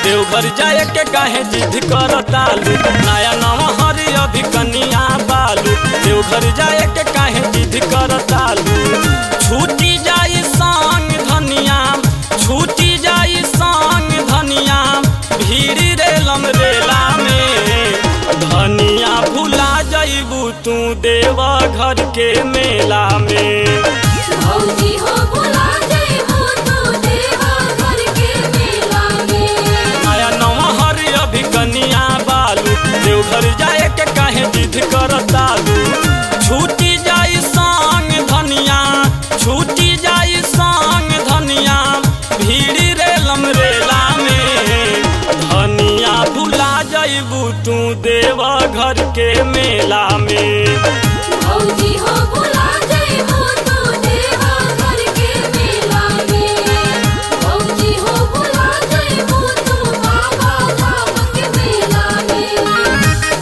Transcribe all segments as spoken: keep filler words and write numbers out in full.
देवघर जाए के काहे जिद करतालू, नया नवा हरी अभी कनिया बालू। देवघर जाए के काहे जिद करतालू, छूटी जाई संग धनिया, छूटी जाई संग धनिया, भीड़ रेलम रेला में। धनिया भुला जाइबू तू देवघर के मेला में। भौजी हो भुला जाइबू तू देवघर के मेला में। नया नवा हरी अभी कनिया बालू, देवघर जाए के काहे जिद करतालू, छूटी जाई संग धनिया, छूटी जाई संग धनिया, भीड़ रेलम रेला में। धनिया भुला जाइबू तू देवघर के मेला में। भौजी हो भुला जाइबू तू देवघर के मेला में। भौजी हो भुला जाइबू तू बाबा धाम के मेला में।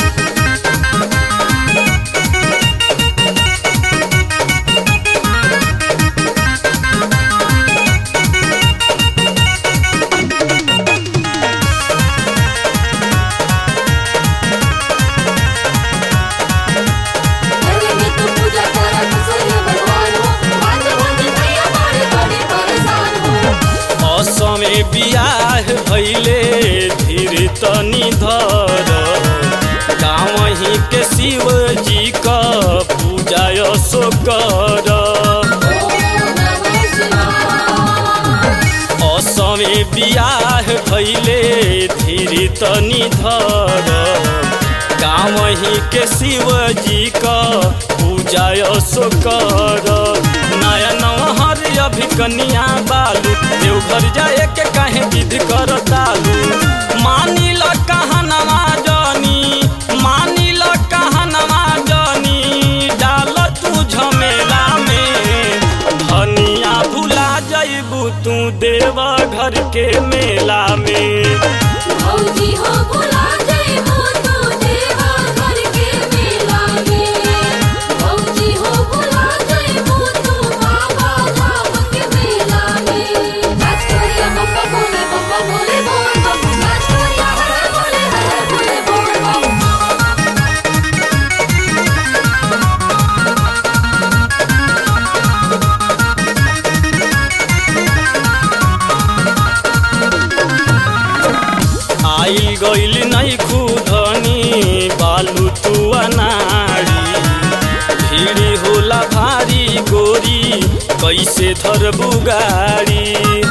घरे में तू पूजा करत सूर्य भगवान हो, आज भौजी भैया बड़े बड़े परेशान हो। असमे बियाह भइले धीर तनी धर, गाँव ही के शिव जी का पूजा सो कर। असमे बियाह भइले धीर तनी धर, गाँव ही के शिव जी का पूजा सो कर। नया नवहर अभी कनिया बालू, देवघर जाए के काहे जिद करतालू, मानी ल कहनवा जानी, मानी ल कहनवा जानी, डाल तू झमेला में। धनिया भुला जाइबू तू देवघर के मेला में। भौजी हो भुला जाइबू तू देवघर के मेला में। भौजी हो भुला जाइबू तू बाबा धाम के मेला में। नाचोरिया बप्पा बोले बप्पा बोले बोल बम, नाचोरिया हरे बोले हरे बोले बोल बम। आई गइल नहीं खुदनी बालू तू अनाड़ी, भीड़ होला भारी गोरी कैसे धरबू गाड़ी।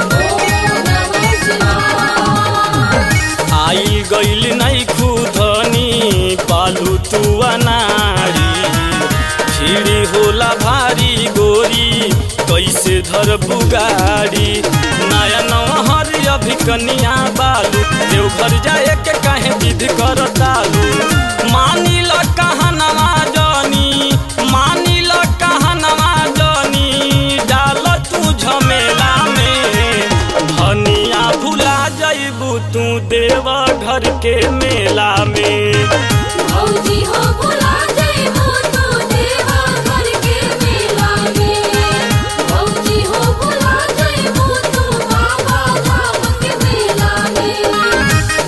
आई गइल नहीं खुदनी बालू तू अनाड़ी, भीड़ होला भारी गोरी कैसे धरबू गाड़ी। नया नवहर अभी कनिया बालू, देवघर जाए के काहे जिद करतालू, मानी ल कहनवा जानी, मानी ल कहनवा जानी, डाल तू झमेला में। धनिया भुला जाइबू तू देवघर के मेला में। भौजी हो भुला जाइबू तू देवघर के मेला में। भौजी हो भुला जाइबू तू बाबा धाम के मेला में।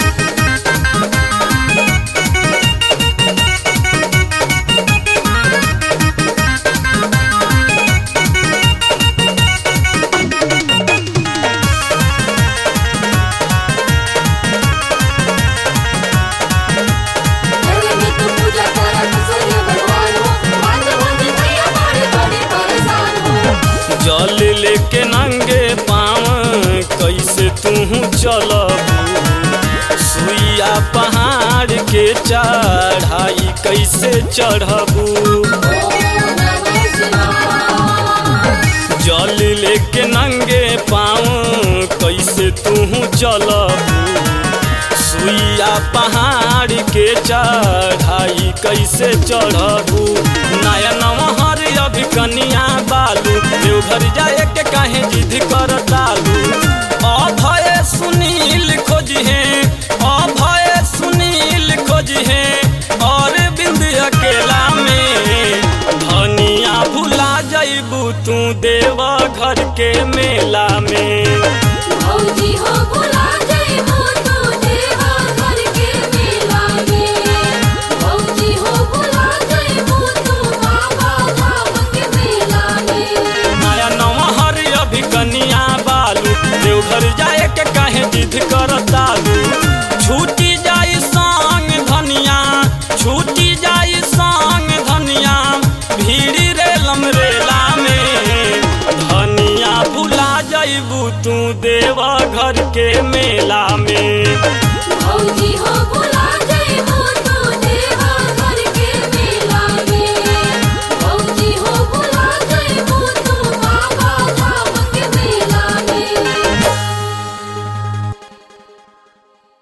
घरे में तू पूजा करत सूर्य भगवान हो, आज भौजी भैया बड़े बड़े परेशान हो। जल लेके नंगे पाँव कैसे तू चलबू, सुइया पहाड़ के चढ़ाई कैसे चढ़बू। जल लेके नंगे पाँव कैसे तू चलबू, सुइया पहाड़ के चढ़ाई कैसे चढ़बू। नया नवहर अभी कनिया बालू, देवघर जाए के काहे जिद करतालू, अभय सुनील खोजिहे, अभय सुनील खोजिहे, और बिंद अकेला में। धनिया भुला जाइबू तू देवघर के मेला में। भौजी हो भुला जाइबू तू छूटी जाई संग धनिया भीड़ी रे लमरेला में, धनिया भुला जाइबू तू देवा घर के में